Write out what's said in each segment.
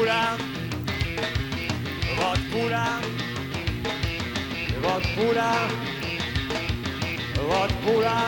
пуля, вот пуля, вот пуля, вот пуля.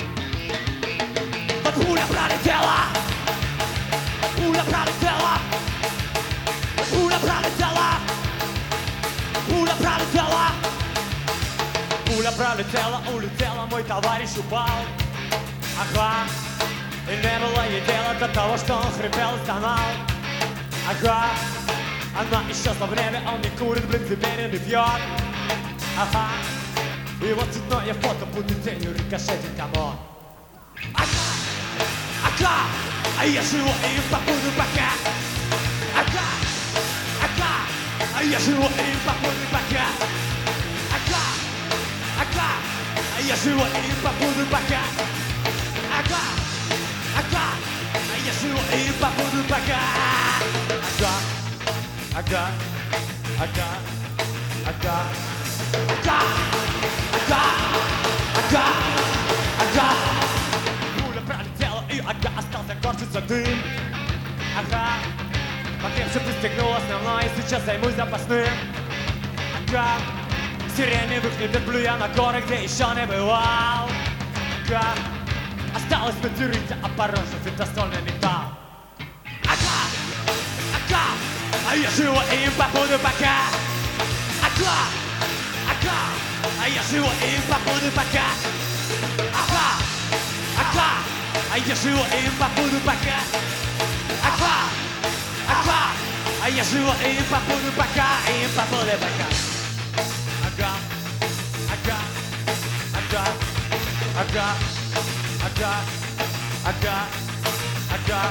Вот пуля пролетела, пуля пролетела, пуля пролетела, пуля пролетела, пуля пролетела, улетела, мой товарищ упал. Ага, и не было ей дела до того, что он хрипел и стонал. Ага, она исчезла в небе, он не курит, блин, теперь не пьет. Ага, и вот цветное фото будет тенью рикошетит комод. Ага, ага, а я живу и побуду пока. Ага, ага, а я живу и побуду пока. Ага, ага, а я живу и побуду пока. Ага, ага, а я живу и побуду пока. Ага, ага, ага, ага, ага, ага, ага, ага. Пуля пролетела, и ага, остался корчиться дым. Ага, покрепче пристегнул основной, и сейчас займусь запасным. Ага, сиреневых не терплю я на горы, где еще не бывал. Ага, осталось натырить, а порожив и достольный металл. Ага, ага, а я живу и побуду пока. Ага, ага, а я живу и побуду пока. Ага, ага, а я живу и побуду пока. Ага, ага, а я живу и побуду пока, и побуду пока. Ага, ага, ага, ага, ага, ага, ага.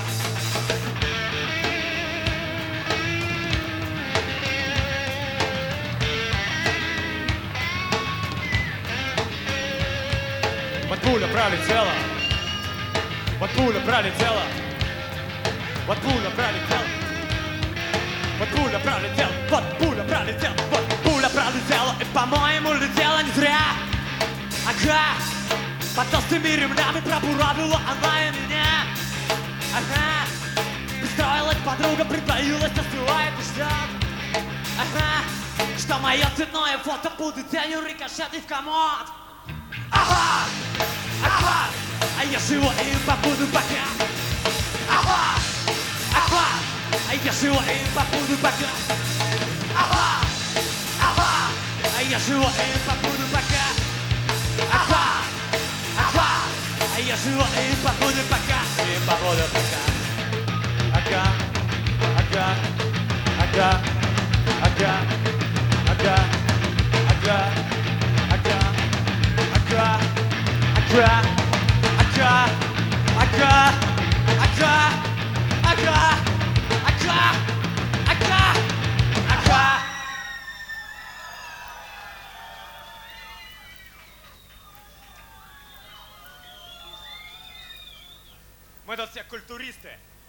Вот пуля пролетела, вот пуля пролетела, вот пуля пролетела, вот пуля пролетела, вот пуля пролетела, вот пуля пролетела, и, по-моему, летела не зря. Ага, под толстыми ремнями пробуравила она и меня. Ага, пристроилась подруга, притаилась, остывает и ждет. Ага, что мое цветное фото будет тенью рикошетить в комод. Ага, ага, а я живу и побуду пока. Ага, ага, а я живу и побуду пока. Ага, ага, а я живу и побуду пока. Ага, ага, а я живу и побуду пока, и побуду пока. Ага, ага, ага, ага, ага, ага, ага, ага, ага, ага, ага, ага, ага, ага, ага, ага. Мы тут все культуристы.